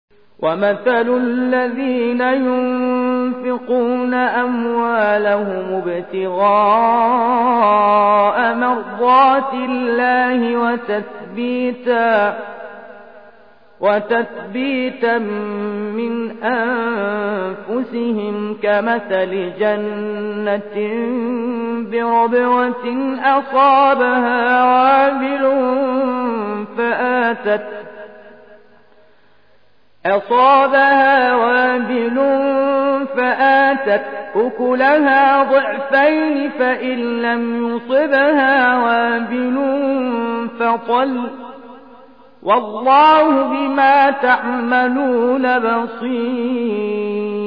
ومثل الذين ينفقون أموالهم ابتغاء مرضات الله وتثبيتا من أنفسهم كمثل جنة بربوة أصابها وابل فآتت أكلها ضعفين فإن لم يصبها وابل فطل والله بما تعملون بصير